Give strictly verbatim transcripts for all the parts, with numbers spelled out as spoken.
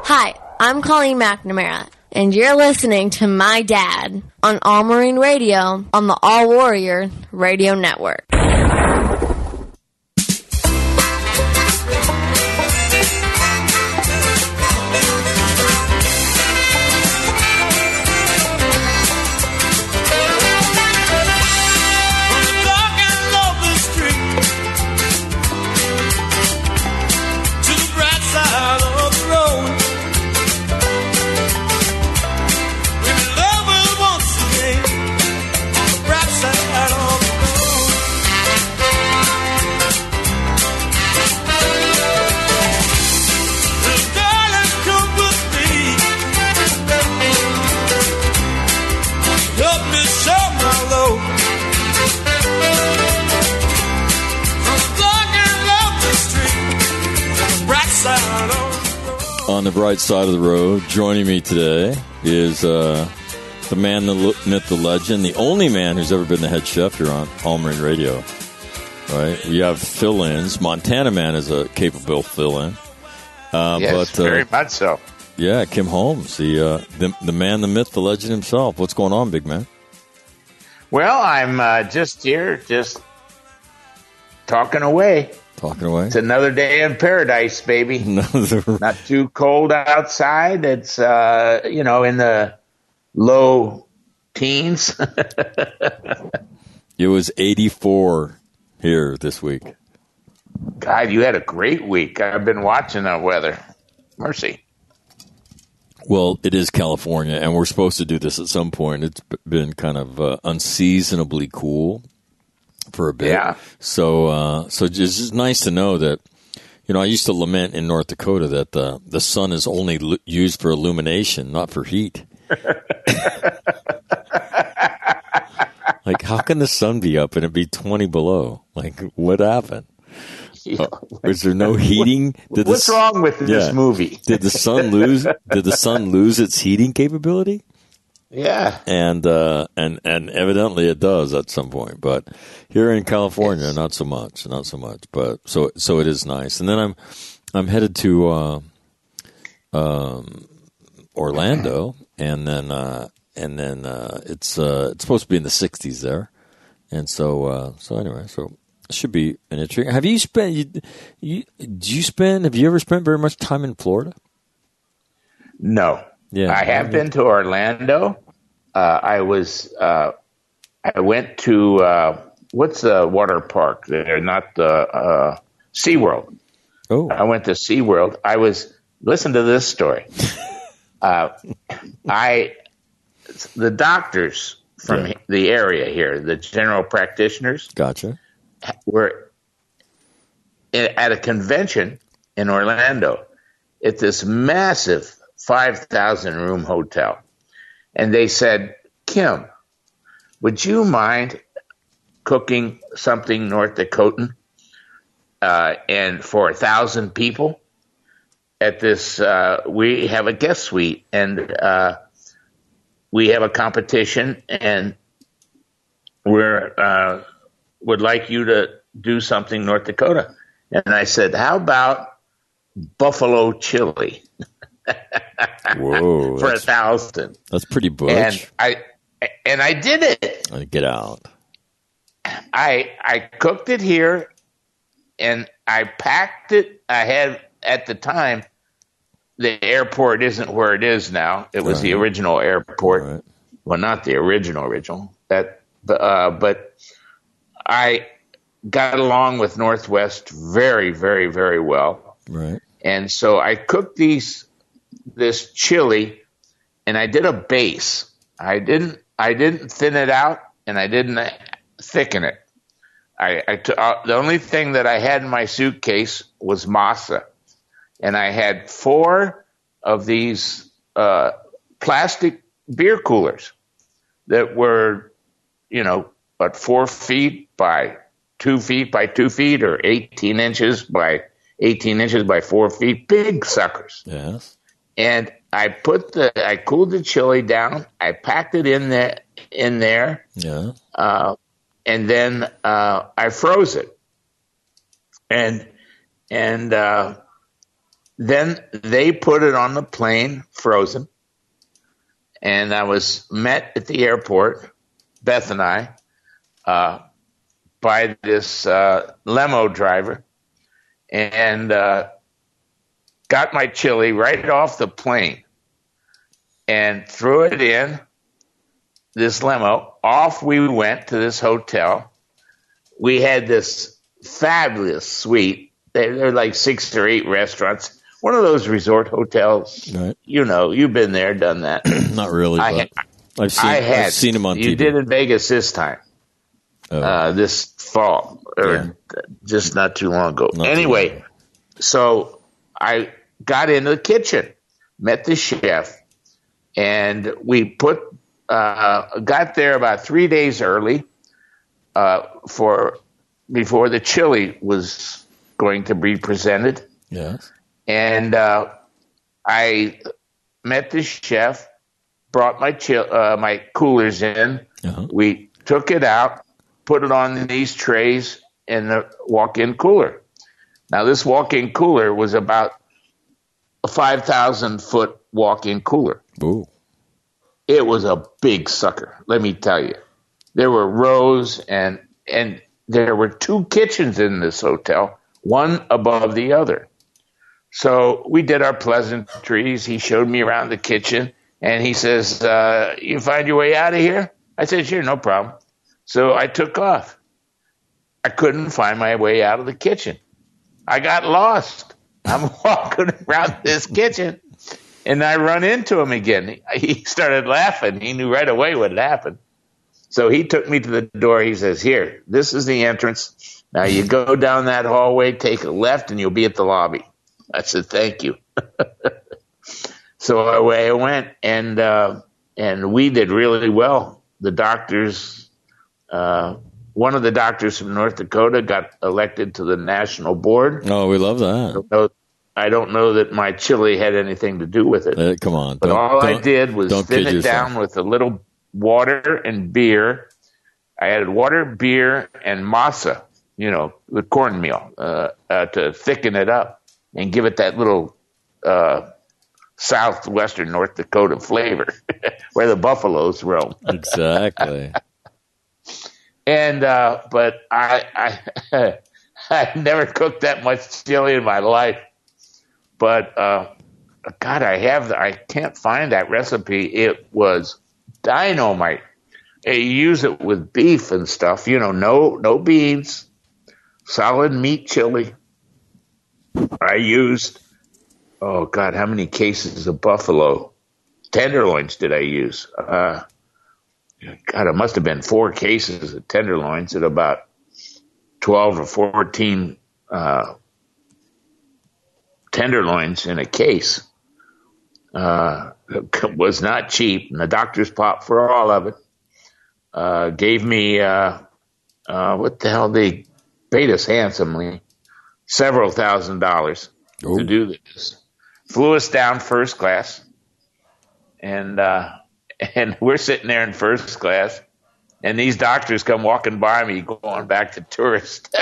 Hi, I'm Colleen McNamara, and you're listening to My Dad on All Marine Radio on the All Warrior Radio Network. On the bright side of the road, joining me today is uh, the man, the myth, the legend, the only man who's ever been the head chef here on All Marine Radio. Right? We have fill-ins. Montana Man is a capable fill-in. Uh, yes, but, uh, very much so. Yeah, Kim Holmes, the, uh, the the man, the myth, the legend himself. What's going on, big man? Well, I'm uh, just here, just talking away. Talking away. It's another day in paradise, baby. Another... Not too cold outside. It's, uh, you know, in the low teens. It was eighty-four here this week. God, you had a great week. I've been watching the weather. Mercy. Well, it is California, and we're supposed to do this at some point. It's been kind of uh, unseasonably cool for a bit. Yeah. So, uh, so it's just nice to know that, you know, I used to lament in North Dakota that the, the sun is only l- used for illumination, not for heat. Like, how can the sun be up and it be twenty below? Like, what happened? Yeah. Uh, is there no heating? Did What's the, wrong with yeah, this movie? Did the sun lose? Did the sun lose its heating capability? Yeah, and uh, and and evidently it does at some point. But here in California, yes. not so much, not so much. But so so it is nice. And then I'm I'm headed to uh, um, Orlando, and then uh, and then uh, it's uh, it's supposed to be in the sixties there. And so uh, so anyway, so it should be an interesting. Have you spent? You, you do you spend? Have you ever spent very much time in Florida? No. Yeah, I have been to Orlando. Uh, I was, uh, I went to, uh, what's the water park there? Not the, uh, SeaWorld. Oh. I went to SeaWorld. I was, listen to this story. uh, I, the doctors from yeah. the area here, the general practitioners. Gotcha. Were at a convention in Orlando at this massive five thousand room hotel. And they said, Kim, would you mind cooking something North Dakotan uh, and for a thousand people at this? Uh, we have a guest suite and uh, we have a competition and we're uh, would like you to do something North Dakota. And I said, how about buffalo chili? Whoa, for a thousand. That's pretty butch. And I and I did it. Get out. I I cooked it here, and I packed it. I had at the time. The airport isn't where it is now. It was right. the original airport. Right. Well, not the original original. That, uh, but I got along with Northwest very, very, very well. Right. And so I cooked these. This chili, and I did a base. I didn't. I didn't thin it out, and I didn't thicken it. I, I t- uh, the only thing that I had in my suitcase was masa, and I had four of these uh, plastic beer coolers that were, you know, about four feet by two feet by two feet, or eighteen inches by eighteen inches by four feet, big suckers. Yes. And I put the, I cooled the chili down. I packed it in there, in there. Yeah. Uh, and then uh, I froze it. And and uh, then they put it on the plane, frozen. And I was met at the airport, Beth and I, uh, by this uh, limo driver, and uh, got my chili right off the plane and threw it in this limo. Off we went to this hotel. We had this fabulous suite. There are like six or eight restaurants. One of those resort hotels. Right. You know, you've been there, done that. Not really, I but had, I've seen, I had, I've seen them on you T V. You did in Vegas this time, oh. uh, this fall, or yeah. just not too long ago. Not anyway, so I got into the kitchen, met the chef, and we put uh, got there about three days early uh, for before the chili was going to be presented. Yes. And uh, I met the chef, brought my chill, uh, my coolers in. Uh-huh. We took it out, put it on these trays in the walk-in cooler. Now, this walk-in cooler was about a five thousand foot walk-in cooler. Ooh. It was a big sucker, let me tell you. There were rows, and and there were two kitchens in this hotel, one above the other. So we did our pleasantries. He showed me around the kitchen, and he says, uh, you find your way out of here? I said, sure, no problem. So I took off. I couldn't find my way out of the kitchen. I got lost. I'm walking around this kitchen, and I run into him again. He started laughing. He knew right away what had happened. So he took me to the door. He says, here, this is the entrance. Now you go down that hallway, take a left, and you'll be at the lobby. I said, thank you. So away I went, and uh, and we did really well. The doctors, uh, one of the doctors from North Dakota got elected to the national board. Oh, we love that. I don't know, I don't know that my chili had anything to do with it. Uh, come on. But all I did was thin it down with a little water and beer. I added water, beer, and masa, you know, the cornmeal, uh, uh, to thicken it up and give it that little uh, southwestern North Dakota flavor where the buffaloes roam. Exactly. And uh, but I, I I never cooked that much chili in my life. But uh, God, I have I can't find that recipe. It was dynamite. You use it with beef and stuff. You know, no no beans, solid meat chili. I used, oh, God, how many cases of buffalo tenderloins did I use? Uh, God, it must have been four cases of tenderloins at about twelve or fourteen uh, tenderloins in a case. Uh, it was not cheap, and the doctor's popped for all of it. Uh, gave me, uh, uh, what the hell, they paid us handsomely. Several thousand dollars Ooh. to do this. Flew us down first class, and uh, and we're sitting there in first class, and these doctors come walking by me, going back to tourist.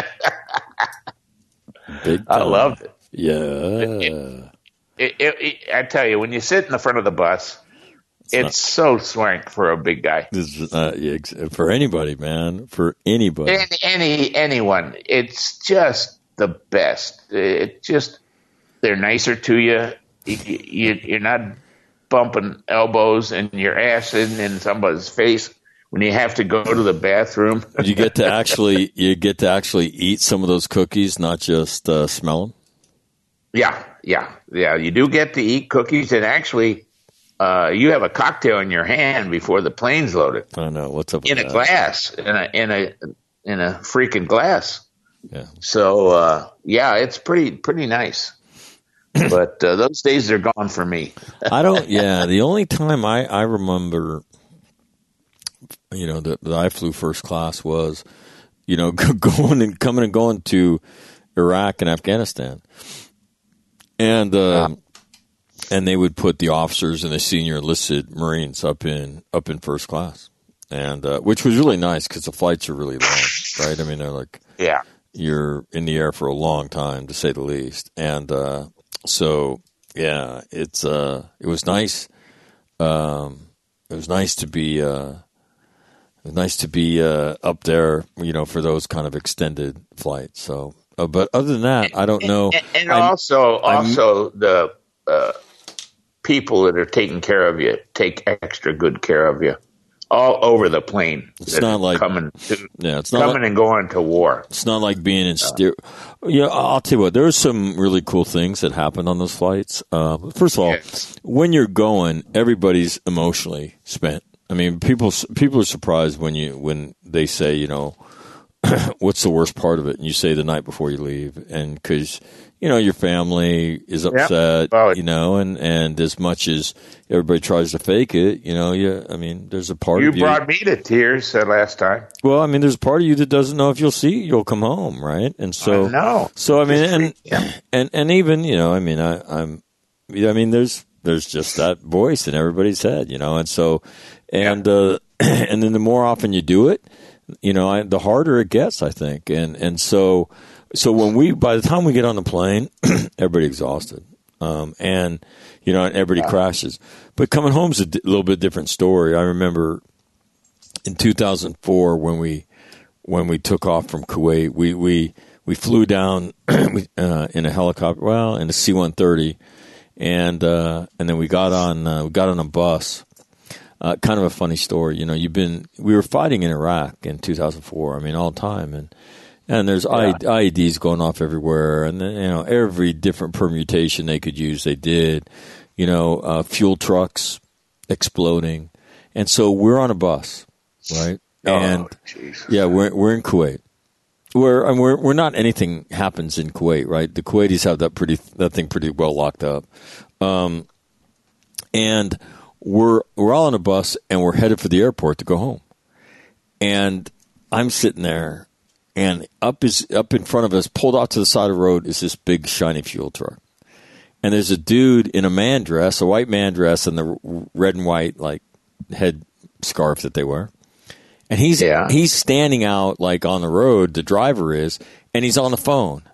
Big I loved it. Yeah. It, it, it, it, I tell you, when you sit in the front of the bus, it's, it's not, so swank for a big guy. This, uh, yeah, for anybody, man, for anybody, any, any anyone, it's just the best. It just, they're nicer to you. You, you. You're not bumping elbows and your ass in, in somebody's face when you have to go to the bathroom. you get to actually, you get to actually eat some of those cookies, not just uh, smell them. Yeah, yeah, yeah. You do get to eat cookies, and actually, uh, you have a cocktail in your hand before the plane's loaded. I know what's up with in a that? glass, in a in a in a freaking glass. Yeah. So uh, yeah, it's pretty pretty nice. But uh, those days are gone for me. I don't. Yeah, the only time I, I remember, you know, that, that I flew first class was, you know, going and coming and going to Iraq and Afghanistan, and uh, wow. and they would put the officers and the senior enlisted Marines up in up in first class, and uh, which was really nice because the flights are really long, right? I mean, they're like, yeah. You're in the air for a long time, to say the least. And uh, so yeah, it's uh, it was nice. Um, it was nice to be. Uh, it was nice to be uh, up there, you know, for those kind of extended flights. So, uh, but other than that, I don't know. And, and I'm, also, I'm, also the uh, people that are taking care of you take extra good care of you all over the plane. It's not like coming, to, yeah, it's not coming like, and going to war. It's not like being in steer. Yeah, I'll tell you what. There are some really cool things that happened on those flights. Uh, first of all, Yes. when you're going, everybody's emotionally spent. I mean, people people are surprised when you when they say, you know, what's the worst part of it, and you say the night before you leave, and because you know your family is upset, Yep. Well, you know, and, and as much as everybody tries to fake it, you know, yeah, I mean, there's a part you of you. brought me to tears uh, last time. Well, I mean, there's a part of you that doesn't know if you'll see you'll come home, right? And so, No, so I mean, and Yeah. and and even you know, I mean, I, I'm, yeah, I mean, there's there's just that voice in everybody's head, you know, and so, and Yeah. uh, and then the more often you do it, you know, I, the harder it gets, I think, and and so, so when we by the time we get on the plane, everybody exhausted, um, and you know, and everybody crashes. But coming home's a di- little bit different story. I remember in two thousand four when we when we took off from Kuwait, we we, we flew down uh, in a helicopter, well, in a C one thirty, and uh, and then we got on uh, we got on a bus. Uh, kind of a funny story, you know. You've been we were fighting in Iraq in two thousand four. I mean, all the time, and and there's Yeah. I E Ds going off everywhere, and then, you know, every different permutation they could use, they did. You know, uh, fuel trucks exploding, and so we're on a bus, right? And oh, Jesus. yeah, we're we're in Kuwait. We're and we're we're not anything happens in Kuwait, right? The Kuwaitis have that pretty that thing pretty well locked up, um, and we're we're all on a bus and we're headed for the airport to go home. And I'm sitting there, and up is up in front of us, pulled out to the side of the road, is this big shiny fuel truck. And there's a dude in a man dress, a white man dress, and the red and white like head scarf that they wear. And he's Yeah. he's standing out like on the road, the driver is, and he's on the phone.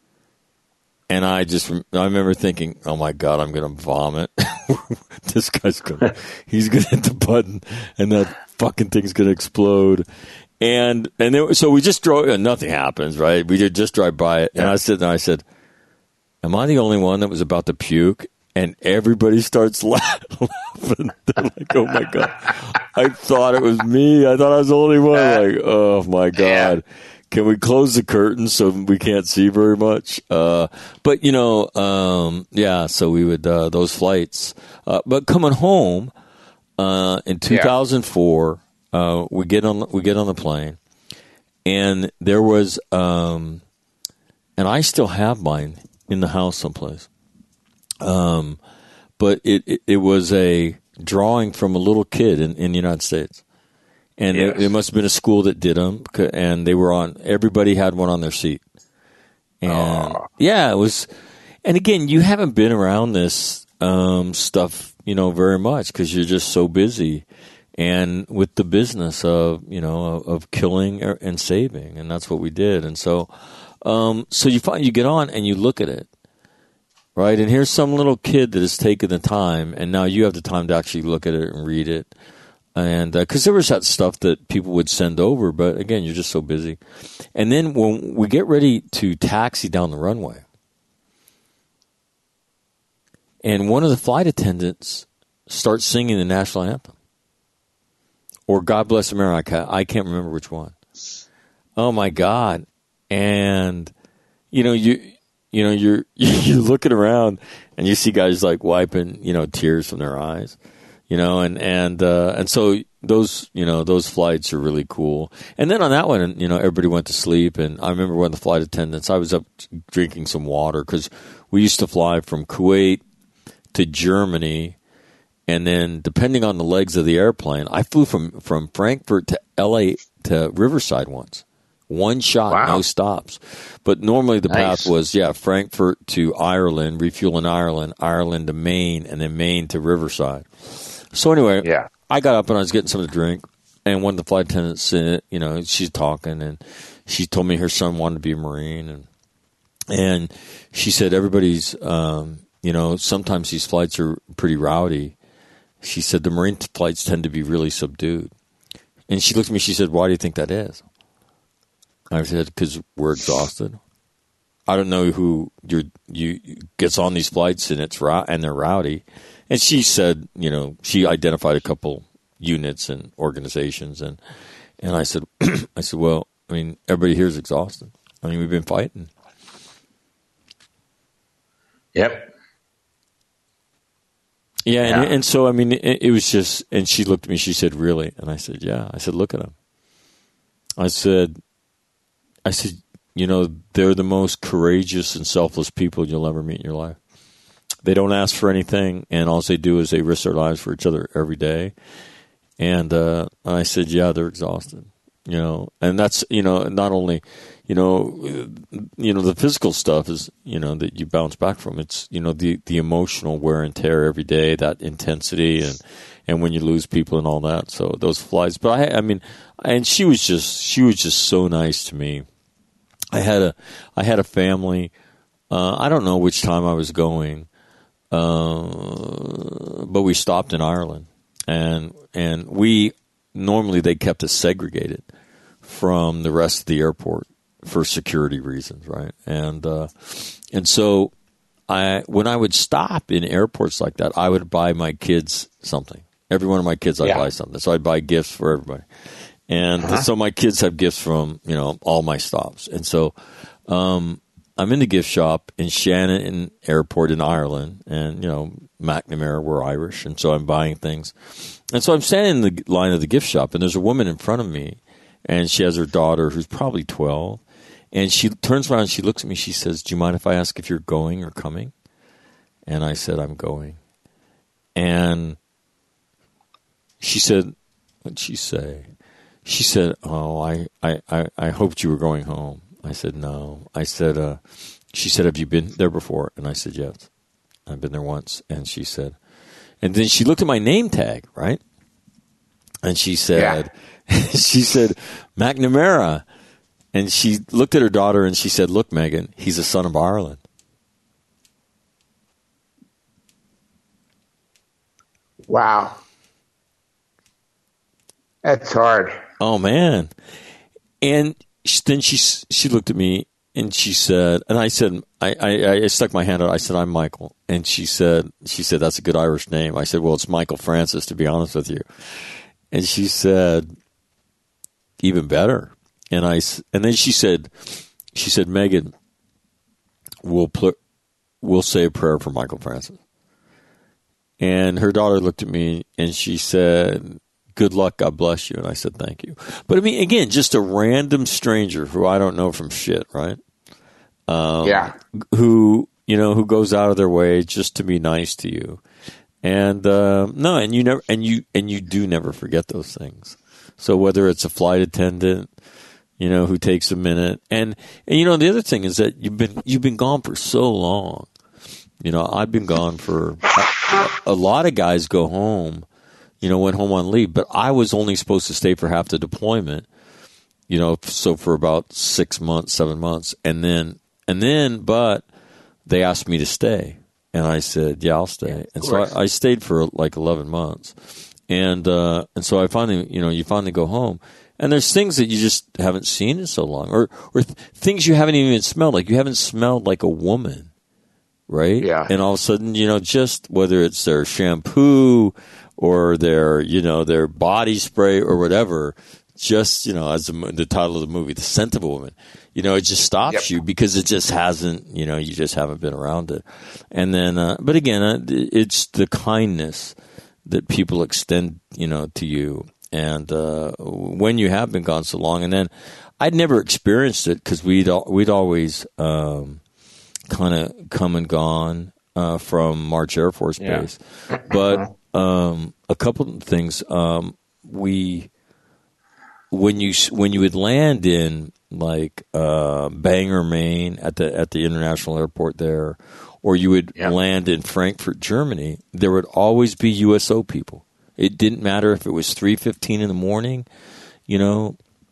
And I just I remember thinking, oh my God, I'm going to vomit. This guy's going to, he's going to hit the button and that fucking thing's going to explode. And and then, so we just drove, and nothing happens, right? We did just drive by it. And I said, and I said, am I the only one that was about to puke? And everybody starts laughing. They're like, oh my God. I thought it was me. I thought I was the only one. Like, oh my God. Can we close the curtains so we can't see very much? Uh, but, you know, um, yeah, so we would, uh, those flights. Uh, but coming home uh, in two thousand four, uh, we get on we get on the plane, and there was, um, and I still have mine in the house someplace. Um, but it, it, it was a drawing from a little kid in, in the United States. And Yes. it, it must have been a school that did them, and they were on. Everybody had one on their seat, and Aw. yeah, it was. And again, you haven't been around this um, stuff, you know, very much because you're just so busy, and with the business of you know of, of killing and saving, and that's what we did. And so, um, so you find you get on and you look at it, right? And here's some little kid that has taken the time, and now you have the time to actually look at it and read it. And because uh, there was that stuff that people would send over, but again, you're just so busy. And then when we get ready to taxi down the runway, and one of the flight attendants starts singing the national anthem, or God Bless America, I can't remember which one. Oh my God! And you know you you know you're you're looking around and you see guys like wiping you know tears from their eyes. You know, and and uh, and so those you know those flights are really cool. And then on that one, you know, everybody went to sleep. And I remember one of the flight attendants, I was up drinking some water because we used to fly from Kuwait to Germany, and then depending on the legs of the airplane, I flew from from Frankfurt to L A to Riverside once. One shot, Wow. no stops. But normally the Nice. path was, yeah, Frankfurt to Ireland, refuel in Ireland, Ireland to Maine, and then Maine to Riverside. So anyway, Yeah. I got up and I was getting something to drink, and one of the flight attendants, uh, you know, she's talking, and she told me her son wanted to be a Marine, and And she said, everybody's, um, you know, sometimes these flights are pretty rowdy. She said, the Marine flights tend to be really subdued. And she looked at me, she said, why do you think that is? I said, because we're exhausted. I don't know who you're, you gets on these flights and it's and they're rowdy. And she said, you know, she identified a couple units and organizations. And, and I said, I said, well, I mean, everybody here is exhausted. I mean, we've been fighting. Yep. Yeah, yeah. And, and so, I mean, it, it was just, and she looked at me, she said, really? And I said, yeah. I said, look at them. I said, I said, you know, they're the most courageous and selfless people you'll ever meet in your life. They don't ask for anything, and all they do is they risk their lives for each other every day. And uh, I said, yeah, they're exhausted. You know, and that's, you know, not only, you know, you know, the physical stuff is, you know, that you bounce back from. It's, you know, the, the emotional wear and tear every day, that intensity, and, and when you lose people and all that. So those flights, but I, I mean, and she was just, she was just so nice to me. I had a, I had a family. Uh, I don't know which time I was going, uh, but we stopped in Ireland, and and we normally they kept us segregated from the rest of the airport for security reasons, right? And uh, and so I when I would stop in airports like that, I would buy my kids something. Every one of my kids, I'd yeah. buy something. So I'd buy gifts for everybody. And uh-huh. so my kids have gifts from, you know, all my stops. And so um, I'm in the gift shop in Shannon Airport in Ireland. And, you know, McNamara, we're Irish. And so I'm buying things. And so I'm standing in the line of the gift shop, and there's a woman in front of me. And she has her daughter who's probably twelve. And she turns around and she looks at me. She says, do you mind if I ask if you're going or coming? And I said, I'm going. And she said, what'd she say? She said, oh, I, I, I, I hoped you were going home. I said, no. I said, uh, she said, have you been there before? And I said, yes. I've been there once. And she said, and then she looked at my name tag, right? And she said, yeah. she said, McNamara. And she looked at her daughter and she said, look, Megan, he's a son of Ireland. Wow. That's hard. Oh, man. And then she she looked at me and she said, and I said, I, I, I stuck my hand out. I said, I'm Michael. And she said, she said, that's a good Irish name. I said, well, it's Michael Francis, to be honest with you. And she said, even better. And I, and then she said, she said, Megan, we'll pl- we'll say a prayer for Michael Francis. And her daughter looked at me and she said, good luck, God bless you. And I said, thank you. But I mean, again, just a random stranger who I don't know from shit, right? Um, yeah. Who, you know, who goes out of their way just to be nice to you. And, uh, no, and you never, and you, and you do never forget those things. So whether it's a flight attendant, you know, who takes a minute, and, and, you know, the other thing is that you've been, you've been gone for so long. You know, I've been gone for, a, a lot of guys go home, you know, went home on leave, but I was only supposed to stay for half the deployment, you know, so for about six months, seven months. And then, and then, but they asked me to stay. And I said, yeah, I'll stay. Yeah, and so I, I stayed for like eleven months. And, uh, and so I finally, you know, you finally go home. And there's things that you just haven't seen in so long, or, or th- things you haven't even smelled. Like you haven't smelled like a woman, right? Yeah. And all of a sudden, you know, just whether it's their shampoo or their, you know, their body spray or whatever, just, you know, as the, the title of the movie, The Scent of a Woman, you know, it just stops yep. you because it just hasn't, you know, you just haven't been around it. And then, uh, but again, uh, it's the kindness that people extend, you know, to you. And uh, when you have been gone so long, and then I'd never experienced it because we'd we'd always um, kind of come and gone uh, from March Air Force Base. Yeah. But um, a couple of things, um, we when you when you would land in like uh, Bangor, Maine, at the at the international airport there, or you would yeah. land in Frankfurt, Germany, there would always be U S O people. It didn't matter if it was three fifteen in the morning, you know,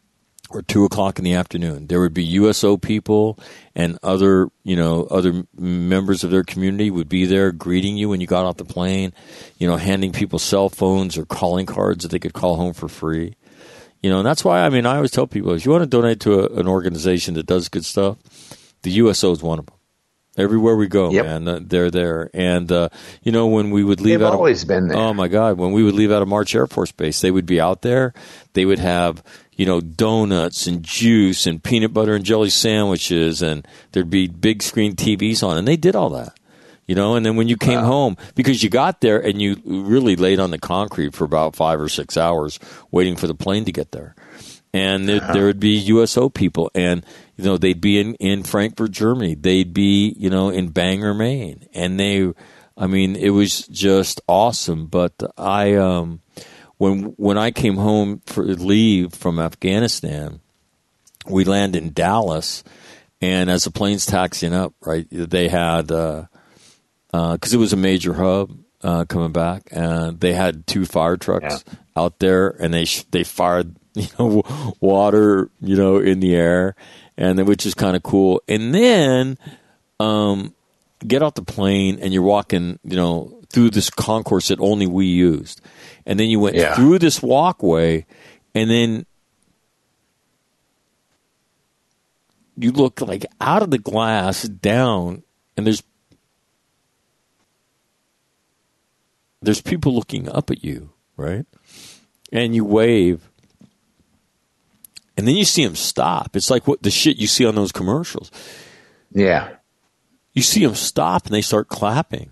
or two o'clock in the afternoon, there would be U S O people and other, you know, other members of their community would be there greeting you when you got off the plane, you know, handing people cell phones or calling cards that they could call home for free. You know, and that's why, I mean, I always tell people, if you want to donate to a, an organization that does good stuff, the U S O is one of them. Everywhere we go, yep. man, uh, they're there. And, uh, you know, when we would leave They've out always of, been there. Oh, my God. When we would leave out of March Air Force Base, they would be out there. They would have, you know, donuts and juice and peanut butter and jelly sandwiches, and there'd be big screen T Vs on. And they did all that, you know. And then when you came wow. home, because you got there and you really laid on the concrete for about five or six hours waiting for the plane to get there. And there, uh-huh. there would be U S O people, and you know they'd be in, in Frankfurt, Germany. They'd be you know in Bangor, Maine, and they, I mean, it was just awesome. But I, um, when when I came home for leave from Afghanistan, we landed in Dallas, and as the plane's taxiing up, right, they had because uh, uh, it was a major hub uh, coming back, and they had two fire trucks yeah. out there, and they sh- they fired. You know, water, you know, in the air, and then, which is kind of cool. And then, um, get off the plane, and you're walking, you know, through this concourse that only we used, and then you went yeah. through this walkway, and then you look like out of the glass down, and there's there's people looking up at you, right? And you wave. And then you see them stop. It's like what the shit you see on those commercials. Yeah. You see them stop and they start clapping.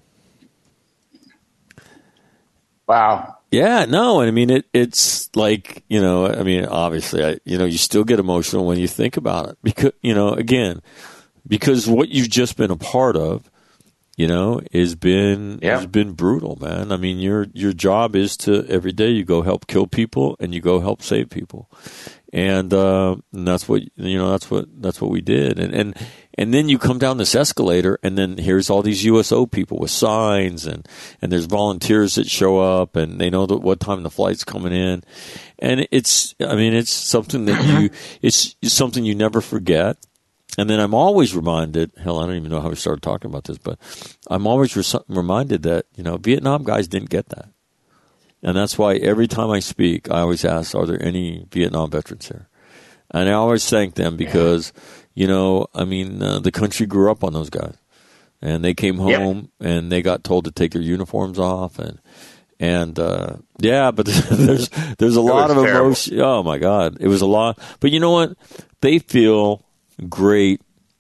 Wow. Yeah, no, and I mean it. It's like you know. I mean, obviously, I, you know, you still get emotional when you think about it because you know, again, because what you've just been a part of, you know, has been yeah. has been brutal, man. I mean, your your job is to every day you go help kill people and you go help save people. And, uh, and that's what you know. That's what that's what we did. And, and and then you come down this escalator, and then here's all these U S O people with signs, and, and there's volunteers that show up, and they know that what time the flight's coming in. And it's, I mean, it's something that you, it's, it's something you never forget. And then I'm always reminded. Hell, I don't even know how we started talking about this, but I'm always re- reminded that you know Vietnam guys didn't get that. And that's why every time I speak, I always ask, are there any Vietnam veterans here? And I always thank them because, you know, I mean, uh, the country grew up on those guys. And they came home yep. and they got told to take their uniforms off. And, and uh, yeah, but there's there's a it lot of terrible. emotion. Oh, my God. It was a lot. But you know what? They feel great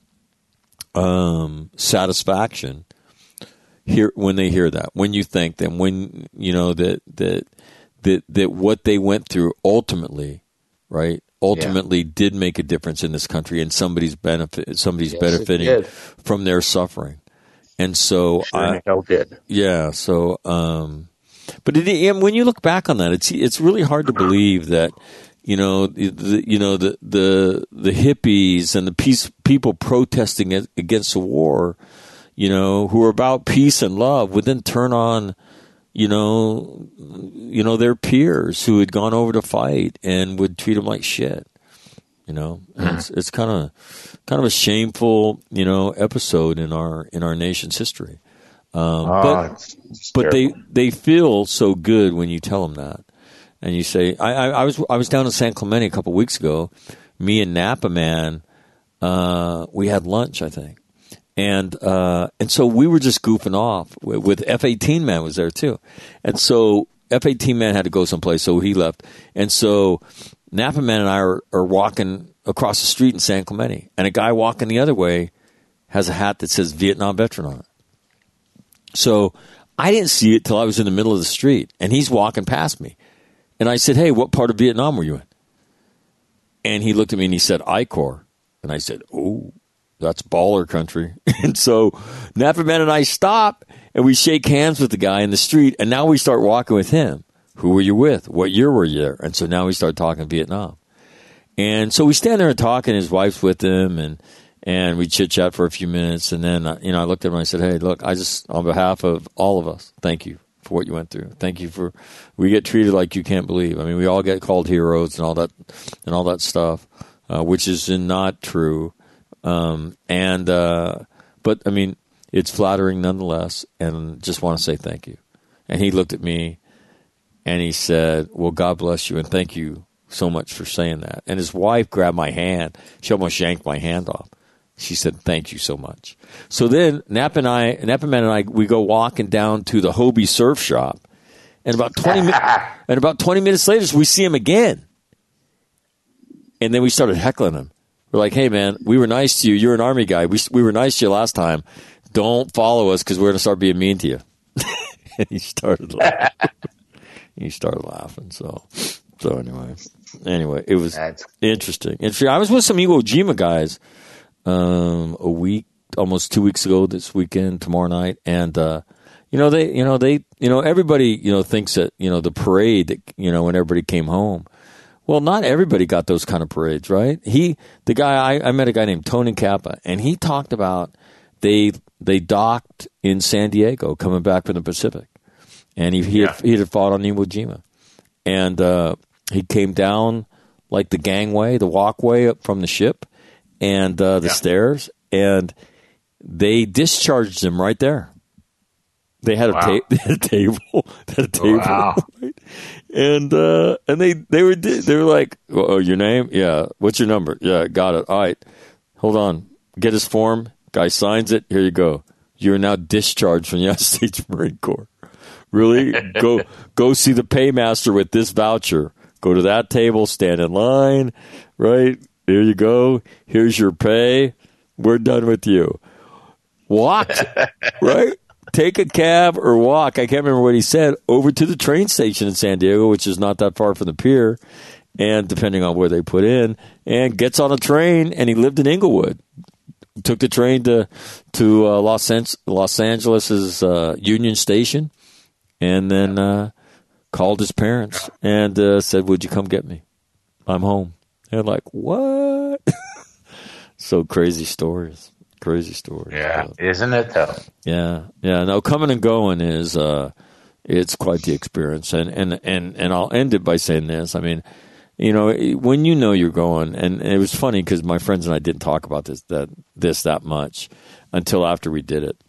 um, satisfaction. Hear when they hear that, when you thank them, when you know that that that that what they went through ultimately, right? Ultimately, yeah. did make a difference in this country, and somebody's benefit, somebody's yes, benefiting from their suffering, and so sure I, hell did. Yeah. So, um, but it, and when you look back on that, it's it's really hard to believe that. You know, the, you know the, the the hippies and the peace people protesting against the war. You know, who are about peace and love would then turn on, you know, you know, their peers who had gone over to fight and would treat them like shit. You know, mm-hmm. it's it's kind of kind of a shameful, you know, episode in our in our nation's history. Um, oh, but it's, it's but they they feel so good when you tell them that, and you say, I I, I was I was down in San Clemente a couple of weeks ago. Me and Napa Man, uh, we had lunch, I think. And uh, and so we were just goofing off with, with F eighteen Man was there too, and so F eighteen Man had to go someplace, so he left. And so Napa Man and I are, are walking across the street in San Clemente, and a guy walking the other way has a hat that says Vietnam Veteran on it. So I didn't see it till I was in the middle of the street, and he's walking past me, and I said, "Hey, what part of Vietnam were you in?" And he looked at me and he said, "I Corps," and I said, "Oh." That's baller country. And so Napa Man and I stop and we shake hands with the guy in the street. And now we start walking with him. Who were you with? What year were you there? And so now we start talking Vietnam. And so we stand there and talk, and his wife's with him, and and we chit chat for a few minutes. And then, you know, I looked at him and I said, hey, look, I just, on behalf of all of us, thank you for what you went through. Thank you for. We get treated like you can't believe. I mean, we all get called heroes and all that and all that stuff, uh, which is not true. Um, and uh, but I mean, it's flattering nonetheless. And just want to say thank you. And he looked at me, and he said, "Well, God bless you, and thank you so much for saying that." And his wife grabbed my hand. She almost yanked my hand off. She said, "Thank you so much." So then Nap and I, Nappaman and I, we go walking down to the Hobie Surf Shop, and about twenty mi- and about twenty minutes later, we see him again, and then we started heckling him. We're like, "Hey, man, we were nice to you. You're an Army guy. We we were nice to you last time. Don't follow us because we're going to start being mean to you." And he started laughing. he started laughing. So, so anyway, anyway, it was That's interesting. Interesting. I was with some Iwo Jima guys. Um, a week, almost two weeks ago this weekend, tomorrow night. And, uh, you know, they, you know, they, you know, everybody, you know, thinks that, you know, the parade that, you know, when everybody came home. Well, not everybody got those kind of parades, right? He, the guy, I, I met a guy named Tony Kappa, and he talked about they, they docked in San Diego coming back from the Pacific. And he, he, yeah. had, he had fought on Iwo Jima. And, uh, he came down like the gangway, the walkway up from the ship. And uh, the yeah. stairs, and they discharged him right there. They had a, wow. ta- they had a table, they had a table, wow. right? and uh, and they they were they were like, "Oh, your name? Yeah. What's your number? Yeah, got it. All right, hold on. Get his form. Guy signs it. Here you go. You're now discharged from the United States Marine Corps. Really? go go see the paymaster with this voucher. Go to that table. Stand in line. Right." Here you go. Here's your pay. We're done with you. Walk, right? Take a cab or walk. I can't remember what he said. Over to the train station in San Diego, which is not that far from the pier, and depending on where they put in, and gets on a train. And he lived in Inglewood. Took the train to to uh, Los An- Los Angeles's uh, Union Station, and then uh, called his parents and uh, said, "Would you come get me? I'm home." And like, what? So crazy stories. Crazy stories. Yeah, but, isn't it though? Yeah, yeah. No, coming and going is uh, it's quite the experience. And, and, and, and I'll end it by saying this. I mean, you know, when you know you're going, and, and it was funny because my friends and I didn't talk about this that this that much until after we did it.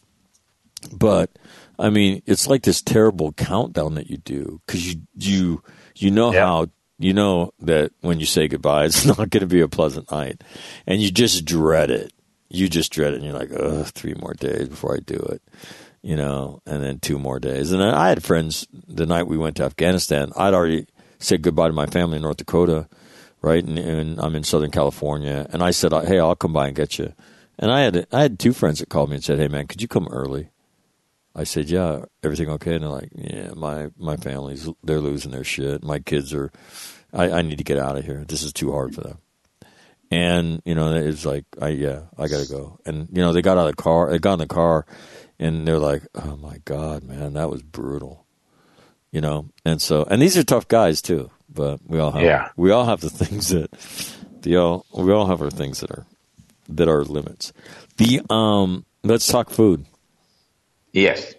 But I mean, it's like this terrible countdown that you do because you you you know yeah. how. You know that when you say goodbye, it's not going to be a pleasant night. And you just dread it. You just dread it. And you're like, oh, three more days before I do it. You know, and then two more days. And then I had friends the night we went to Afghanistan. I'd already said goodbye to my family in North Dakota, right? And, and I'm in Southern California. And I said, hey, I'll come by and get you. And I had I had two friends that called me and said, hey, man, could you come early? I said, yeah, everything okay? And they're like, yeah, my, my family's, they're losing their shit. My kids are, I, I need to get out of here. This is too hard for them. And, you know, it's like, I, yeah, I got to go. And, you know, they got out of the car, they got in the car, and they're like, oh my God, man, that was brutal. You know? And so, and these are tough guys too, but we all have, yeah. we all have the things that, the all, we all have our things that are, that are limits. The, um, let's talk food. Yes.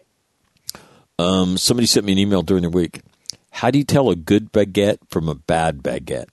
Um, somebody sent me an email during the week. How do you tell a good baguette from a bad baguette?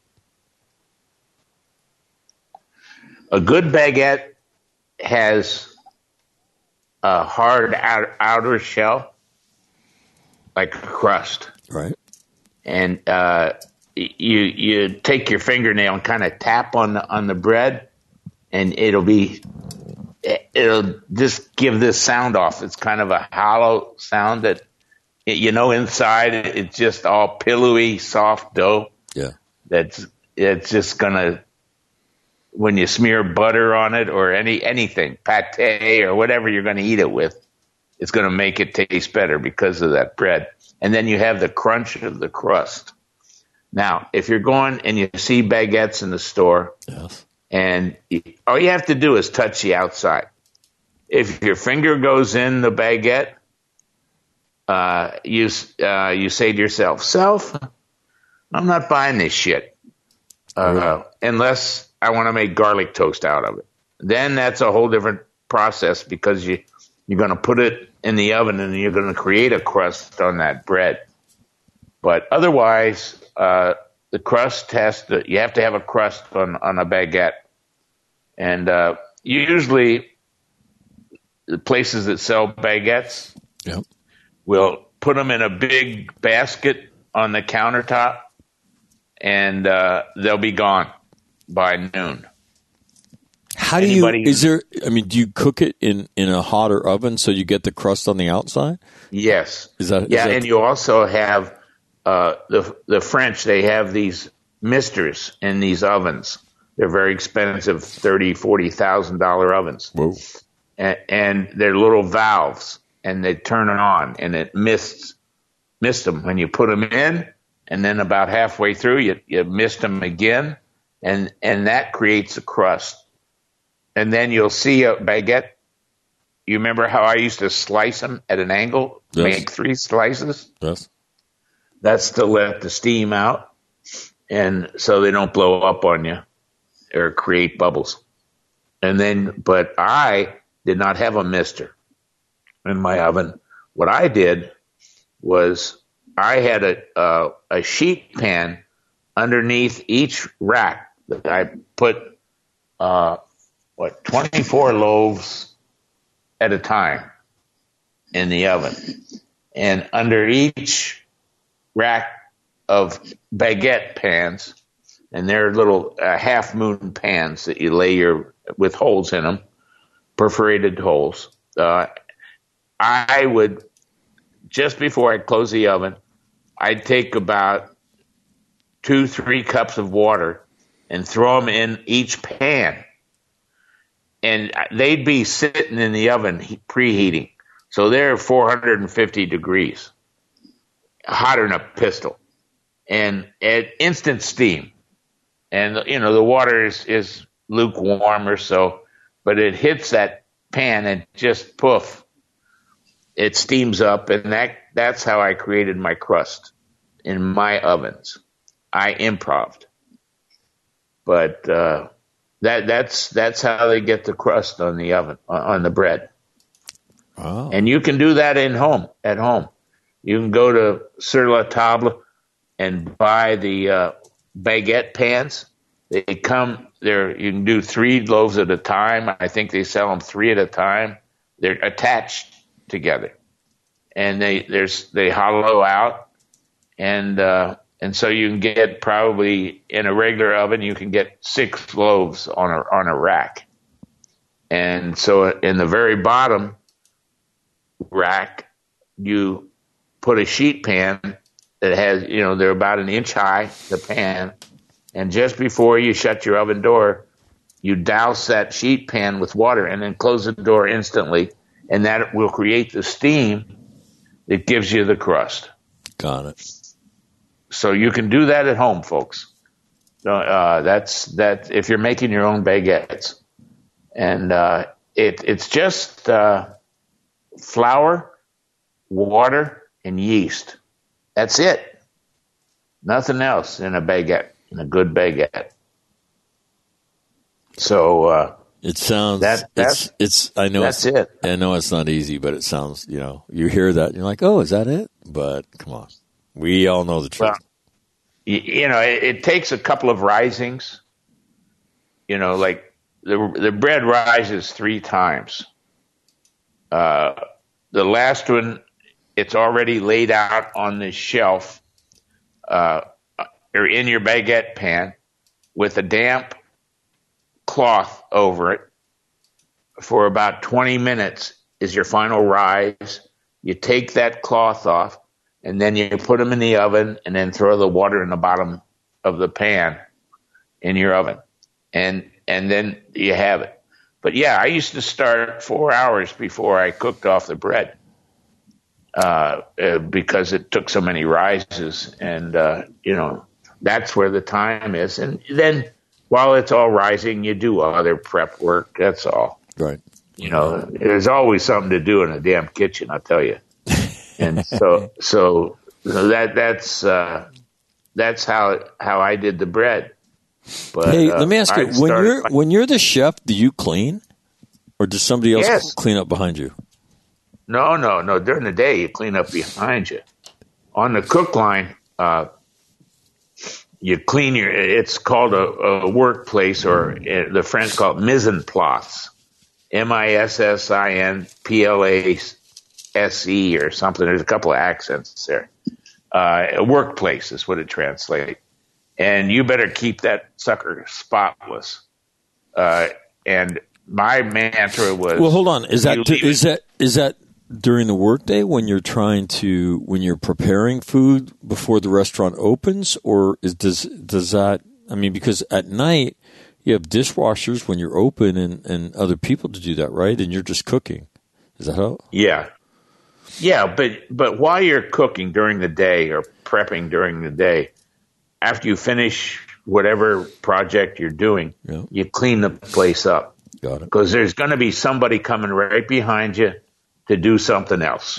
A good baguette has a hard out, outer shell, like a crust. Right. And uh, you you take your fingernail and kind of tap on the on the bread, and it'll be. It'll just give this sound off. It's kind of a hollow sound that, you know, inside it's just all pillowy, soft dough. Yeah. That's, it's just going to, when you smear butter on it or any anything, pate or whatever you're going to eat it with, it's going to make it taste better because of that bread. And then you have the crunch of the crust. Now, if you're going and you see baguettes in the store, yes. And all you have to do is touch the outside. If your finger goes in the baguette, uh, you uh, you say to yourself, "Self, I'm not buying this shit uh, really? unless I want to make garlic toast out of it." Then that's a whole different process because you you're going to put it in the oven, and you're going to create a crust on that bread. But otherwise, uh, the crust has to, you have to have a crust on, on a baguette. And uh, usually the places that sell baguettes yep. will put them in a big basket on the countertop, and uh, they'll be gone by noon. How do Anybody, you, is there, I mean, do you cook it in, in a hotter oven so you get the crust on the outside? Yes. Is that, yeah, is that and you also have, uh, the the French, they have these misters in these ovens. They're very expensive, thirty thousand dollars, forty thousand dollars ovens. Whoa. And, and they're little valves, and they turn it on, and it mists, mist them when you put them in, and then about halfway through, you, you mist them again, and, and that creates a crust. And then you'll see a baguette. You remember how I used to slice them at an angle, yes. make three slices? Yes. That's to let the steam out, and so they don't blow up on you or create bubbles. And then, but I did not have a mister in my oven. What I did was I had a uh, a sheet pan underneath each rack that I put uh, what twenty-four loaves at a time in the oven, and under each rack of baguette pans, and they're little uh, half moon pans that you lay your with holes in them, perforated holes. Uh, I would, just before I close the oven, I'd take about two, three cups of water and throw them in each pan. And they'd be sitting in the oven preheating. So they're four hundred fifty degrees, hotter than a pistol, and at instant steam. And, you know, the water is, is lukewarm or so, but it hits that pan and just poof, it steams up. And that that's how I created my crust in my ovens. I improved. But uh, that that's that's how they get the crust on the oven, on the bread. Oh. And you can do that in home, at home. You can go to Sur La Table and buy the uh, baguette pans. They come there. You can do three loaves at a time. I think they sell them three at a time. They're attached together, and they there's they hollow out, and uh, and so you can get probably in a regular oven you can get six loaves on a on a rack, and so in the very bottom rack you put a sheet pan that has, you know, they're about an inch high, the pan, and just before you shut your oven door, you douse that sheet pan with water and then close the door instantly, and that will create the steam that gives you the crust. Got it. So you can do that at home, folks. Uh, that's that if you're making your own baguettes, and uh, it it's just uh, flour, water, and yeast. That's it. Nothing else in a baguette, in a good baguette. So uh, it sounds that that's it's, it's I know that's it's, it. I know it's not easy, but it sounds, you know, you hear that and you're like, oh, is that it? But come on, we all know the truth. Well, you, you know, it, it takes a couple of risings. You know, like the the bread rises three times. Uh, the last one, it's already laid out on the shelf, uh, or in your baguette pan, with a damp cloth over it for about twenty minutes is your final rise. You take that cloth off, and then you put them in the oven, and then throw the water in the bottom of the pan in your oven, and and then you have it. But yeah, I used to start four hours before I cooked off the bread, uh, uh, because it took so many rises, and uh, you know, that's where the time is. And then while it's all rising, you do other prep work. That's all. Right. You know, there's always something to do in a damn kitchen, I'll tell you. And so, so that that's uh, that's how how I did the bread. But, hey, uh, let me ask you: I when you're my- when you're the chef, do you clean, or does somebody else Yes. clean up behind you? no, no, no. During the day, you clean up behind you. On the cook line, uh, you clean your. It's called a, a workplace, or uh, the French call it mise en place. M I S S I N P L A S E or something. There's a couple of accents there. Uh, a workplace is what it translates. And you better keep that sucker spotless. Uh, and my mantra was... Well, hold on. Is that you leave is it- that is that during the workday when you're trying to when you're preparing food before the restaurant opens, or is does does that? I mean, because at night you have dishwashers when you're open and, and other people to do that, right? And you're just cooking. Is that how? Yeah. Yeah, but but while you're cooking during the day or prepping during the day, after you finish whatever project you're doing, Yeah. you clean the place up. Got it. Because there's going to be somebody coming right behind you to do something else.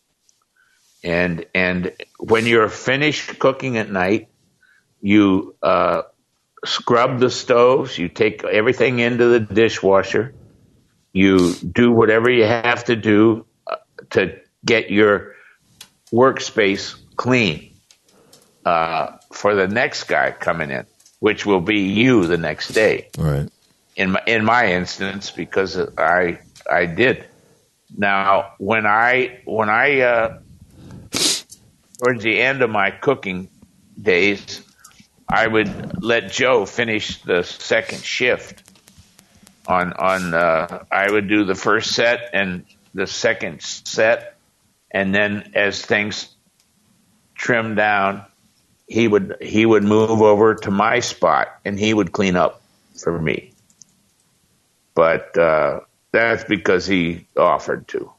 And and when you're finished cooking at night, you uh, scrub the stoves, you take everything into the dishwasher, you do whatever you have to do uh, to get your workspace clean uh, for the next guy coming in, which will be you the next day. All right. In my in my instance, because I I did. Now, when I when I uh, towards the end of my cooking days, I would let Joe finish the second shift. On on uh, I would do the first set and the second set, and then as things trimmed down, he would he would move over to my spot and he would clean up for me. But uh, that's because he offered to.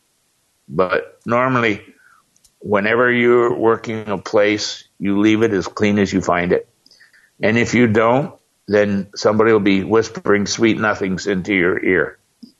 But normally, whenever you're working a place, you leave it as clean as you find it. And if you don't, then somebody will be whispering sweet nothings into your ear.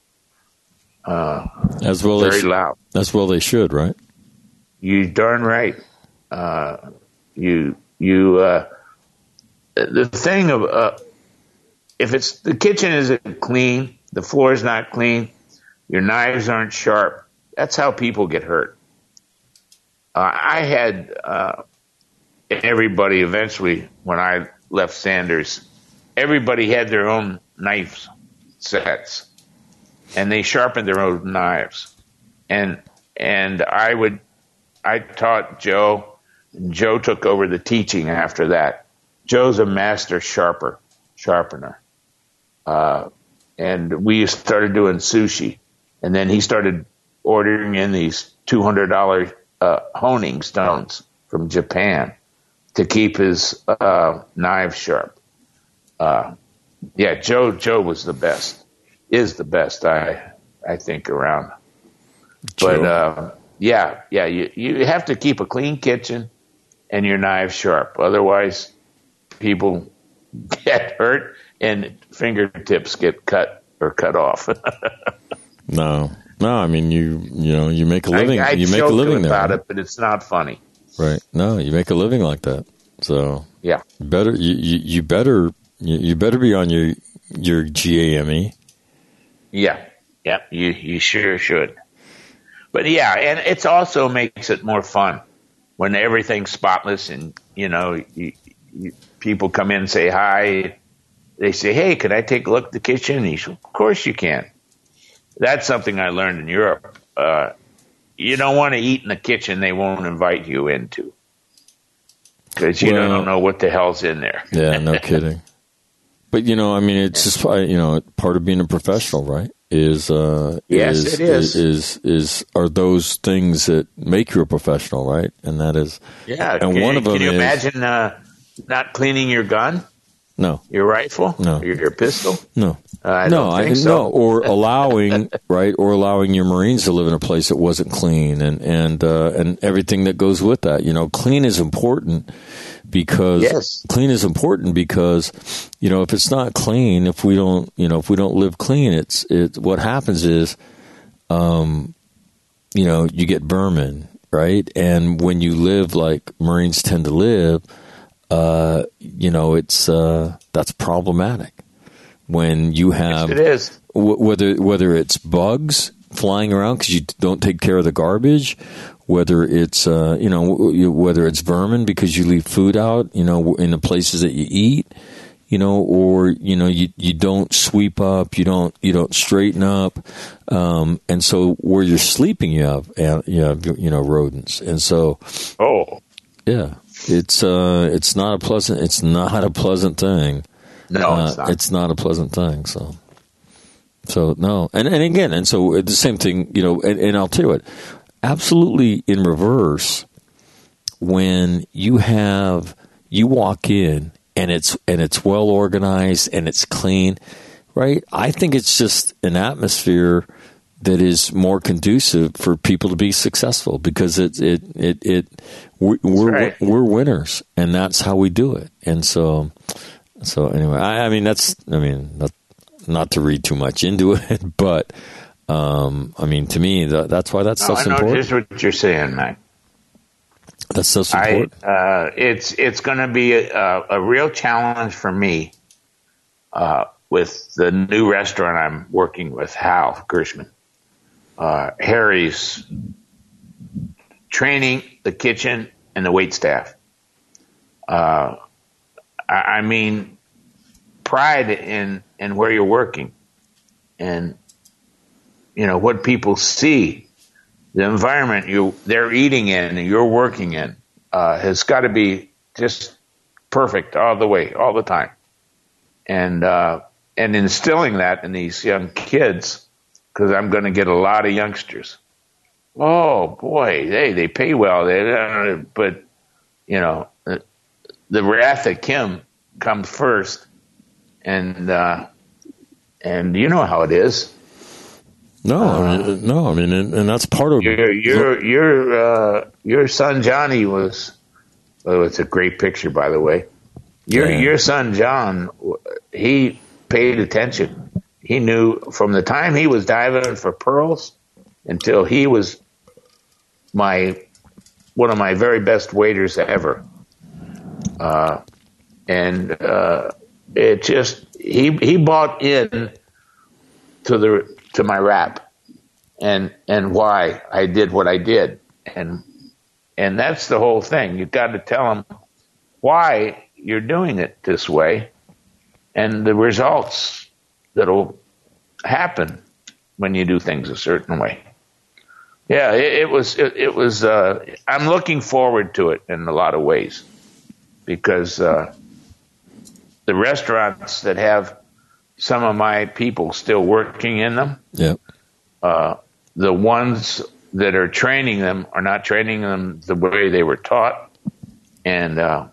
Uh, As well very as loud. As well they should, right? You darn right. Uh, you you uh, the thing of uh, if it's the kitchen isn't clean, the floor is not clean, your knives aren't sharp. That's how people get hurt. Uh, I had uh, everybody eventually when I left Sanders. Everybody had their own knife sets, and they sharpened their own knives. And and I would, I taught Joe, and Joe took over the teaching after that. Joe's a master sharper, sharpener. Uh, and we started doing sushi, and then he started ordering in these two hundred dollars uh, honing stones from Japan to keep his uh, knives sharp. Uh, yeah, Joe. Joe was the best. Is the best. I I think around. Joe. But uh, yeah, yeah. You you have to keep a clean kitchen and your knives sharp. Otherwise, people get hurt and fingertips get cut or cut off. No, no. I mean, you you know, you make a living. I, I you make a joke living there, about right? it, but it's not funny. Right? No, you make a living like that. So Yeah. better you you, you better you, you better be on your your G A M E. Yeah, yeah, you you sure should. But yeah, and it also makes it more fun when everything's spotless, and you know, you, you, people come in and say hi. They say, "Hey, can I take a look at the kitchen?" And you say, "Of course you can." That's something I learned in Europe. Uh, you don't want to eat in the kitchen they won't invite you into, because you Well, don't know what the hell's in there. Yeah, no kidding. But you know, I mean, it's just you know, part of being a professional, right? Is uh, Yes, is, it is. is is are those things that make you a professional, right? And that is Yeah, And can, one of them can you is- imagine uh, not cleaning your gun, no, your rifle, No. your, your pistol? no. Uh, I no, don't think I so. no, or allowing right, or allowing your Marines to live in a place that wasn't clean, and and uh, and everything that goes with that. You know, clean is important because Yes. clean is important because you know if it's not clean, if we don't, you know, if we don't live clean, it's it. What happens is, um, you know, you get vermin, right? And when you live like Marines tend to live, uh, you know, it's uh, that's problematic. When you have Yes, it is. w- whether whether it's bugs flying around because you don't take care of the garbage, whether it's uh, you know whether it's vermin because you leave food out, you know, in the places that you eat, you know, or you know you, you don't sweep up, you don't you don't straighten up, um, and so where you're sleeping, you have you have you know rodents, and so oh yeah, it's uh it's not a pleasant it's not a pleasant thing. No, uh, it's not. It's not a pleasant thing. So. So no, and and again, and so the same thing, you know, and, and I'll tell you what, absolutely in reverse, when you have you walk in and it's and it's well organized and it's clean, right? I think it's just an atmosphere that is more conducive for people to be successful because it it it, it we're we're, right. we're winners, and that's how we do it. And so so anyway, I, I mean that's I mean that. Not to read too much into it, but um, I mean, to me, that, that's why that no, stuff's I know important. just what you're saying, Mike. That stuff's important. I, uh, it's it's going to be a, a real challenge for me uh, with the new restaurant I'm working with, Hal Gershman. Uh, Harry's training the kitchen and the wait staff. Uh, I, I mean. Pride in, in where you're working and, you know, what people see, the environment you they're eating in and you're working in uh, has got to be just perfect all the way, all the time. And, uh, and instilling that in these young kids, because I'm going to get a lot of youngsters. Oh, boy, they, they pay well, they, uh, but, you know, the, the wrath of Kim comes first. And uh, and you know how it is. No, uh, I mean, no, I mean, and, and that's part of your your your uh, your son Johnny was. Oh, it's a great picture, by the way. Your yeah. your son John, he paid attention. He knew from the time he was diving for pearls until he was my one of my very best waiters ever. Uh, and. Uh, It just he he bought in to the to my rap, and and why I did what I did, and and that's the whole thing. You got to tell them why you're doing it this way, and the results that'll happen when you do things a certain way. Yeah, it, it was it, it was. Uh, I'm looking forward to it in a lot of ways because. Uh, The restaurants that have some of my people still working in them, yep. uh, the ones that are training them are not training them the way they were taught, and uh,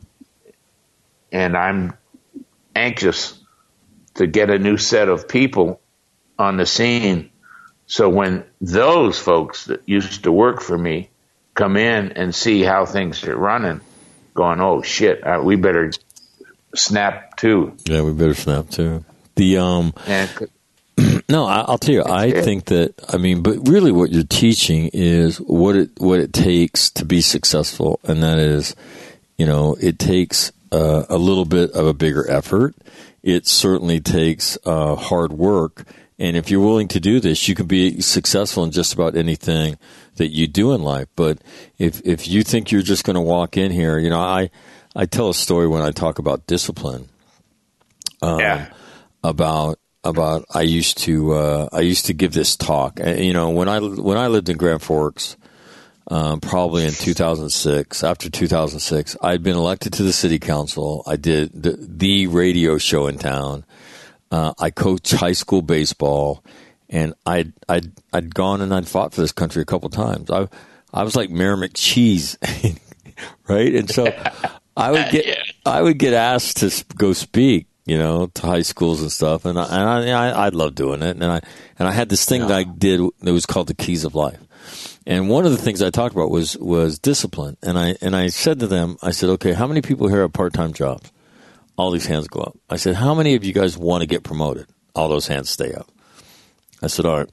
and I'm anxious to get a new set of people on the scene, so when those folks that used to work for me come in and see how things are running, going, oh shit, uh, we better. Snap too. Yeah, we better snap too. The um, and, no, I, I'll tell you. I it. think that I mean, but really, what you're teaching is what it what it takes to be successful, and that is, you know, it takes uh, a little bit of a bigger effort. It certainly takes uh, hard work, and if you're willing to do this, you can be successful in just about anything that you do in life. But if if you think you're just going to walk in here, you know, I. I tell a story when I talk about discipline. Um, yeah. About about I used to uh, I used to give this talk. You know, when I when I lived in Grand Forks, um, probably in two thousand six. After two thousand six, I'd been elected to the city council. I did the, the radio show in town. Uh, I coached high school baseball, and I'd I'd I'd gone and I'd fought for this country a couple times. I I was like Mayor McCheese, right? And so. I would get I would get asked to go speak, you know, to high schools and stuff, and I, and I, I love doing it. And I and I had this thing yeah. that I did that was called the Keys of Life. And one of the things I talked about was was discipline. And I and I said to them, I said, okay, how many people here have part time jobs? All these hands go up. I said, how many of you guys want to get promoted? All those hands stay up. I said, all right.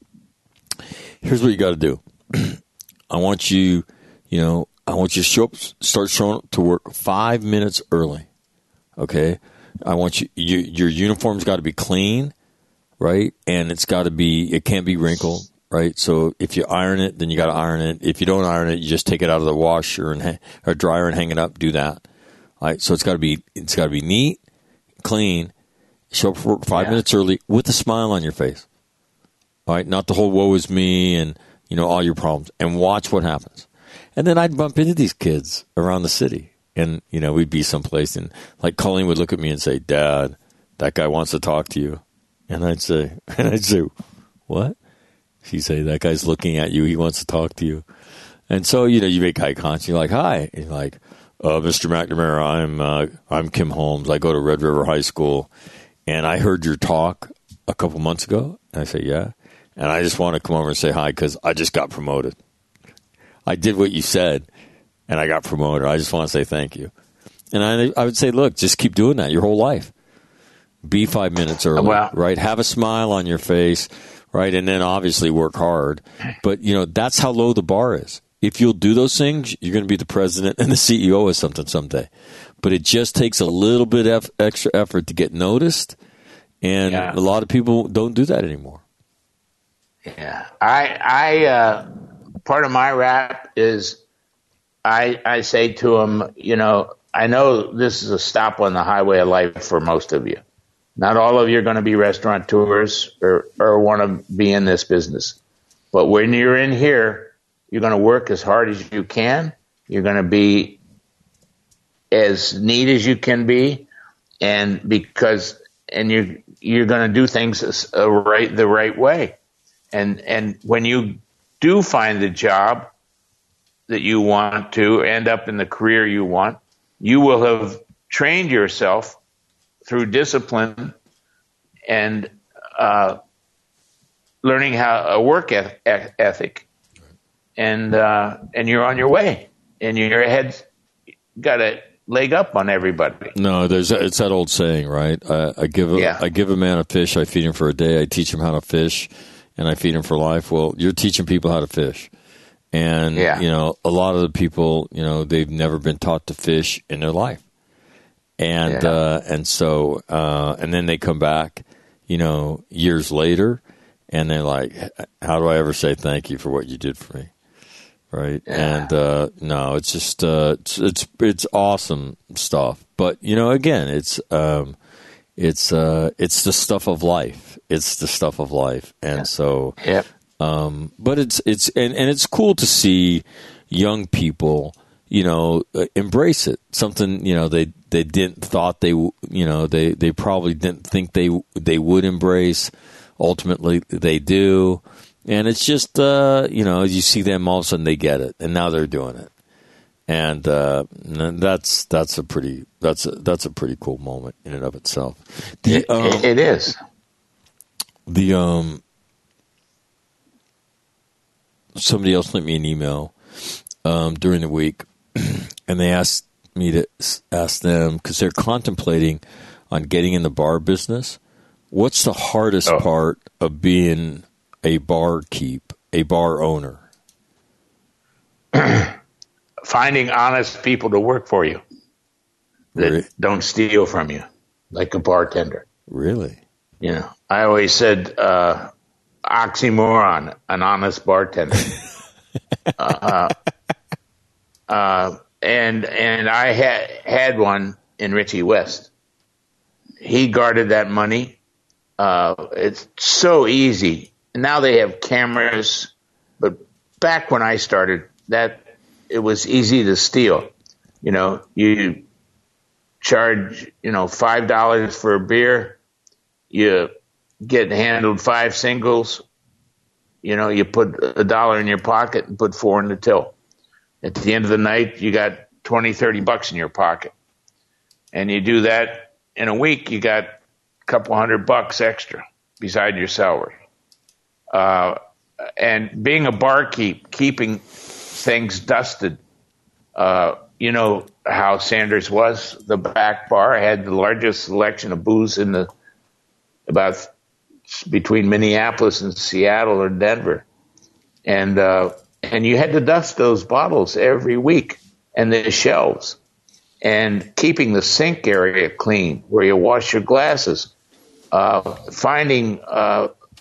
Here's what you got to do. I want you, you know. I want you to show up, start showing up to work five minutes early. Okay, I want you, you your uniform's got to be clean, right? And it's got to be, it can't be wrinkled. right? So if you iron it, then you got to iron it. If you don't iron it, you just take it out of the washer and ha- or dryer and hang it up. Do that. All right. So it's got to be it's got to be neat, clean. Show up for five yeah. minutes early with a smile on your face. All right. Not the whole woe is me and you know all your problems. And watch what happens. And then I'd bump into these kids around the city, and you know we'd be someplace, and like Colleen would look at me and say, "Dad, that guy wants to talk to you," and I'd say, and I'd say, "What?" She'd say, "That guy's looking at you. He wants to talk to you." And so you know you make eye contact. You're like, "Hi," and you're like, uh, "Mister McNamara, I'm uh, I'm Kim Holmes. I go to Red River High School, and I heard your talk a couple months ago." And I say, "Yeah," and I just want to come over and say hi because I just got promoted. I did what you said, and I got promoted. I just want to say thank you. And I, I would say, look, just keep doing that your whole life. Be five minutes early, well, right? Have a smile on your face, right? And then obviously work hard. But, you know, that's how low the bar is. If you'll do those things, you're going to be the president and the C E O of something someday. But it just takes a little bit of extra effort to get noticed, and yeah. a lot of people don't do that anymore. Yeah. I, I, uh, part of my rap is I, I say to them, you know, I know this is a stop on the highway of life for most of you. Not all of you are going to be restaurateurs or, or want to be in this business. But when you're in here, you're going to work as hard as you can. You're going to be as neat as you can be. And because, and you're, you're going to do things uh, right, the right way. And, and when you do find the job that you want to end up in the career you want, you will have trained yourself through discipline and uh, learning how a work ethic, and uh, and you're on your way, and your head's got a leg up on everybody. No, there's it's that old saying, right? I, I give a, yeah. I give a man a fish, I feed him for a day, I teach him how to fish, and I feed him for life. Well, you're teaching people how to fish. And, yeah. you know, a lot of the people, you know, they've never been taught to fish in their life. And, yeah. uh, and so, uh, and then they come back, you know, years later, and they're like, how do I ever say thank you for what you did for me? Right. Yeah. And, uh, no, it's just, uh, it's, it's, it's awesome stuff. But, you know, again, it's, um, it's, uh, it's the stuff of life. It's the stuff of life. And yeah. so, yep. Um, but it's it's and, and it's cool to see young people, you know, uh, embrace it. Something you know they, they didn't thought they you know they, they probably didn't think they they would embrace. Ultimately, they do, and it's just uh, you know you see them all of a sudden they get it, and now they're doing it, and, uh, and that's that's a pretty that's a, that's a pretty cool moment in and of itself. The, it, um, it is the um. Somebody else sent me an email um, during the week, and they asked me to ask them, because they're contemplating on getting in the bar business, what's the hardest oh. part of being a bar keep, a bar owner? Finding honest people to work for you that really? Don't steal from you, like a bartender. Really? You know, I always said... Uh, oxymoron, an honest bartender. uh, uh, and and I had had one in Richie West. He guarded that money. Uh, it's so easy. Now they have cameras, but back when I started, that it was easy to steal. You know, you charge you know five dollars for a beer. You get handled five singles, you know, you put a dollar in your pocket and put four in the till. At the end of the night, you got twenty, thirty bucks in your pocket. And you do that in a week, you got a couple hundred bucks extra beside your salary. Uh, and being a barkeep, keeping things dusted, uh, you know how Sanders was, the back bar had the largest selection of booze in the, about between Minneapolis and Seattle or Denver. And, uh, and you had to dust those bottles every week and the shelves, and keeping the sink area clean where you wash your glasses, uh, finding, uh,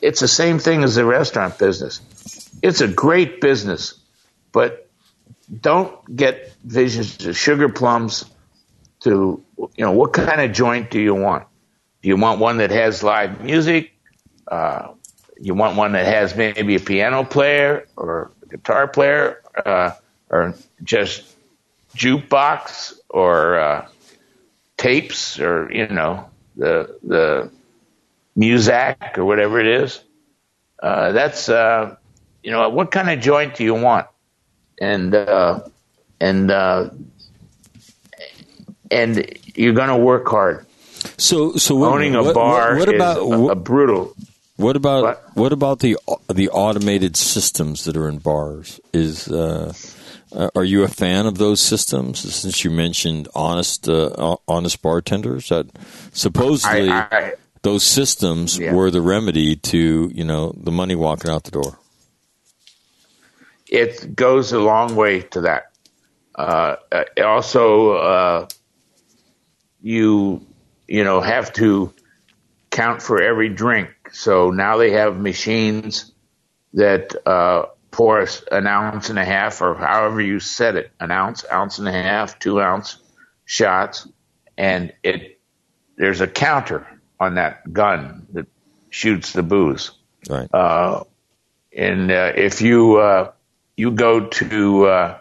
it's the same thing as the restaurant business. It's a great business, but don't get visions of sugar plums to, you know, what kind of joint do you want? Do you want one that has live music? Uh, you want one that has maybe a piano player or a guitar player, uh, or just jukebox or uh, tapes, or, you know, the the Muzak or whatever it is? Uh, that's, uh, you know, what kind of joint do you want? And uh, and uh, and you're going to work hard. So, so what, owning a what, bar what, what about, is a, a brutal. What about what? what about the the automated systems that are in bars? Is uh, are you a fan of those systems? Since you mentioned honest uh, honest bartenders, that supposedly I, I, those systems yeah. were the remedy to, you know, the money walking out the door. It goes a long way to that. Uh, also, uh, you you know have to count for every drink. So now they have machines that uh, pour an ounce and a half, or however you set it, an ounce, ounce and a half, two ounce shots, and it there's a counter on that gun that shoots the booze. Right. Uh, and uh, if you uh, you go to uh,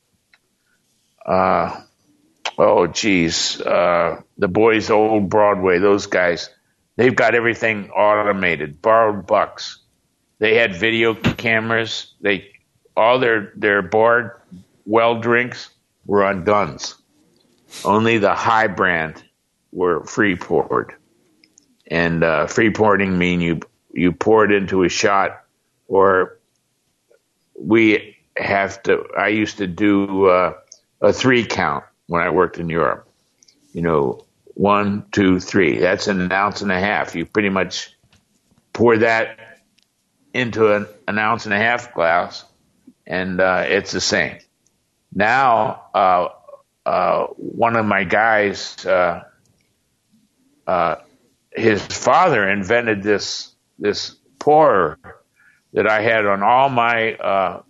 uh, oh geez, uh, the Boys Old Broadway, those guys. They've got everything automated. Borrowed bucks. They had video cameras. They all their their bar well drinks were on guns. Only the high brand were free poured. And uh, free pouring mean you you pour it into a shot, or we have to. I used to do uh, a three count when I worked in Europe. You know. One, two, three. That's an ounce and a half. You pretty much pour that into an, an ounce and a half glass, and uh, it's the same. Now, uh, uh, one of my guys, uh, uh, his father invented this this pourer that I had on all my uh,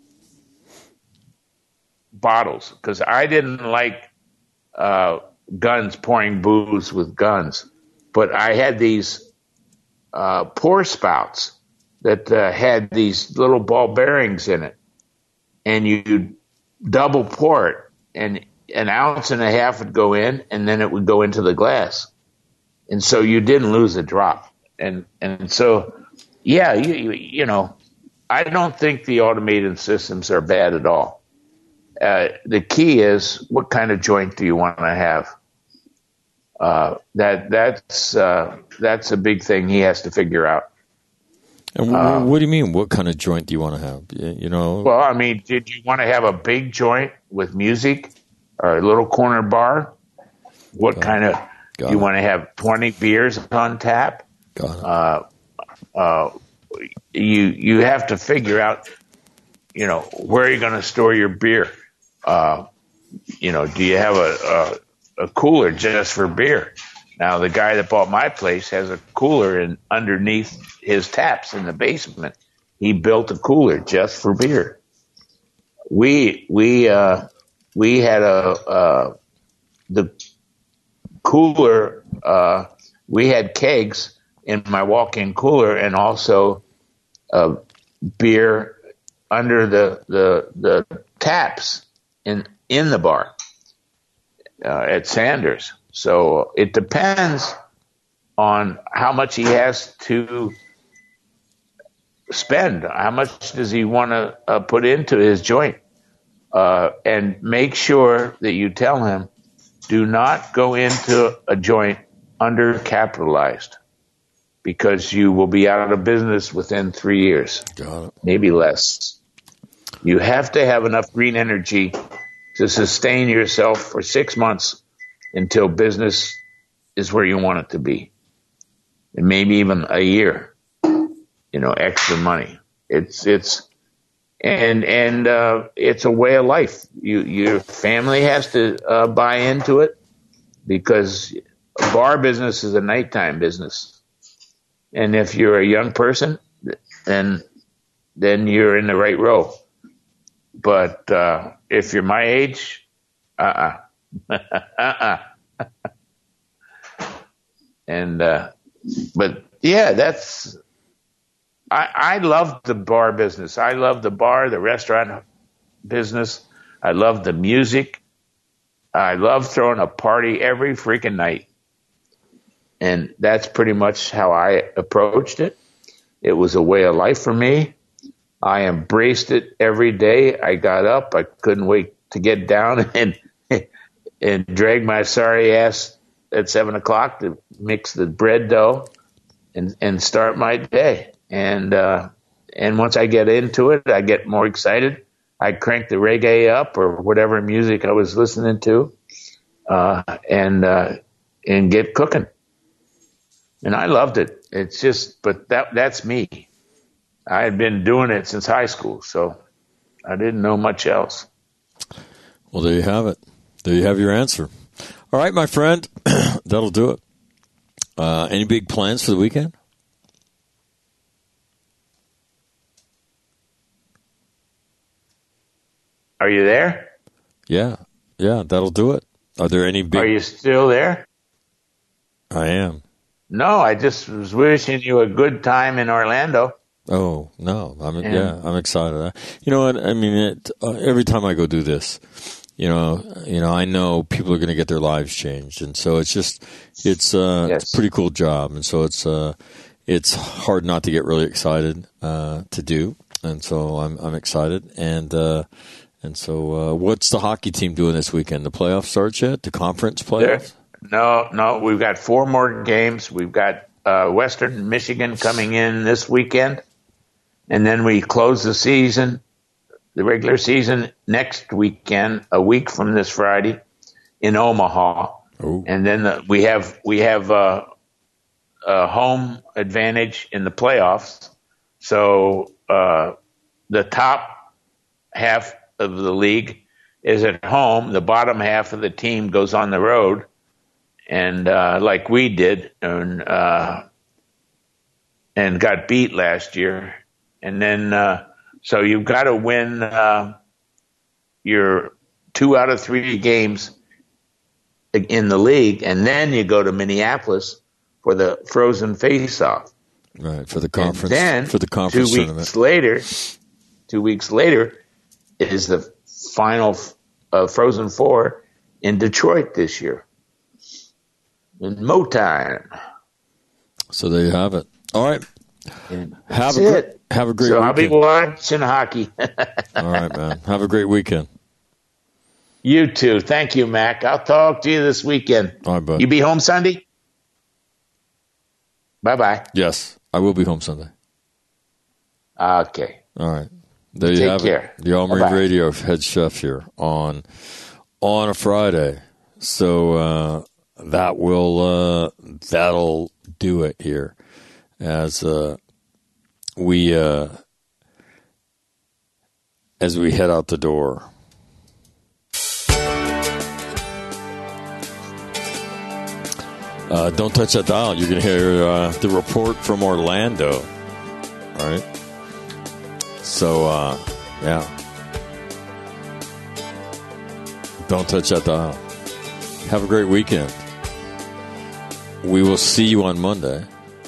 bottles, because I didn't like uh, guns pouring booze with guns, but I had these uh, pour spouts that uh, had these little ball bearings in it, and you double pour it, and an ounce and a half would go in, and then it would go into the glass, and so you didn't lose a drop. And and so, yeah, you you, you know, I don't think the automated systems are bad at all. Uh, the key is, what kind of joint do you want to have? Uh, that that's uh, that's a big thing he has to figure out. And w- um, what do you mean? What kind of joint do you want to have? You know. Well, I mean, did you want to have a big joint with music, or a little corner bar? What Got kind it. of? Got you it. want to have twenty beers on tap? Got it. Uh, uh, you you have to figure out, you know, where are you going to store your beer? Uh, you know, do you have a, a a cooler just for beer? Now, the guy that bought my place has a cooler in underneath his taps in the basement. He built a cooler just for beer. We we uh, we had a uh, the cooler. Uh, we had kegs in my walk-in cooler, and also uh, beer under the the the taps in in the bar. Uh, at Sanders. So it depends on how much he has to spend. How much does he want to uh, put into his joint? Uh, and make sure that you tell him, do not go into a joint undercapitalized, because you will be out of business within three years, Got it. maybe less. You have to have enough green energy to sustain yourself for six months until business is where you want it to be, and maybe even a year. You know, extra money. It's it's and and uh, it's a way of life. You your family has to uh, buy into it, because bar business is a nighttime business, and if you're a young person then then you're in the right row. But uh, if you're my age, uh uh-uh. uh, and uh, but yeah, that's I I love the bar business. I love the bar, the restaurant business. I love the music. I love throwing a party every freaking night. And that's pretty much how I approached it. It was a way of life for me. I embraced it every day. I got up. I couldn't wait to get down and and drag my sorry ass at seven o'clock to mix the bread dough and, and start my day. And uh, and once I get into it, I get more excited. I crank the reggae up or whatever music I was listening to, uh, and uh, and get cooking. And I loved it. It's just, but that that's me. I had been doing it since high school, so I didn't know much else. Well, there you have it. There you have your answer. All right, my friend, that'll do it. Uh, any big plans for the weekend? Are you there? Yeah, yeah, that'll do it. Are there any big... Are you still there? I am. No, I just was wishing you a good time in Orlando. Oh, no. I'm, and, yeah, I'm excited. You know what? I mean, it, uh, every time I go do this, you know, you know, I know people are going to get their lives changed. And so it's just, it's, uh, yes. it's a pretty cool job. And so it's, uh, it's hard not to get really excited, uh, to do. And so I'm, I'm excited. And, uh, and so, uh, what's the hockey team doing this weekend? The playoffs start yet? The conference playoffs? No, no. We've got four more games. We've got, uh, Western Michigan coming in this weekend. And then we close the season, the regular season, next weekend, a week from this Friday, in Omaha. Ooh. And then the, we have we have uh, a home advantage in the playoffs. So uh, the top half of the league is at home. The bottom half of the team goes on the road, and uh, like we did, and uh, and got beat last year. And then, uh, so you've got to win uh, your two out of three games in the league, and then you go to Minneapolis for the Frozen Face-Off. Right, for the conference. And then, for the conference two weeks tournament. later, two weeks later is the final uh, Frozen Four in Detroit this year, in Motown. So there you have it. All right. And have that's a great, it. have a great so weekend. I'll be watching hockey. All right, man. Have a great weekend. You too. Thank you, Mac. I'll talk to you this weekend. All right, bud. You be home Sunday? Bye-bye. Yes, I will be home Sunday. Okay. All right. There you Take have care. it. The All Marine Bye-bye. Radio head chef here on on a Friday. So uh, that will uh, that'll do it here as uh, we uh, as we head out the door. Uh, don't touch that dial. You're going to hear uh, the report from Orlando. All right. So, uh, yeah. Don't touch that dial. Have a great weekend. We will see you on Monday.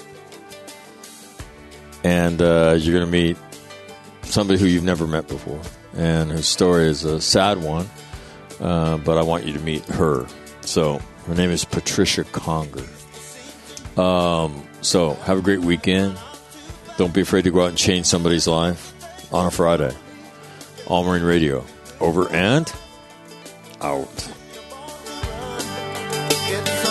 And uh, you're going to meet somebody who you've never met before. And her story is a sad one. Uh, but I want you to meet her. So, her name is Patricia Conger. Um, so, have a great weekend. Don't be afraid to go out and change somebody's life on a Friday. All Marine Radio. Over and out.